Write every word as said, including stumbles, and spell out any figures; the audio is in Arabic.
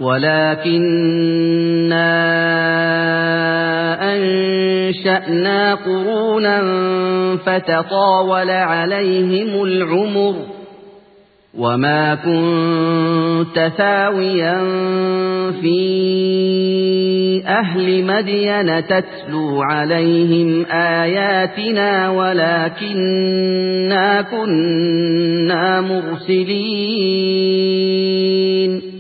وَلَٰكِنَّا أَنشَأْنَا قُرُونًا فَتَطَاوَلَ عَلَيْهِمُ الْعُمُرُ ۚ وَمَا كُنتَ ثَاوِيًا فِي أَهْلِ مَدْيَنَ تَتْلُو عَلَيْهِمْ آيَاتِنَا وَلَٰكِنَّا كُنَّا مُرْسِلِينَ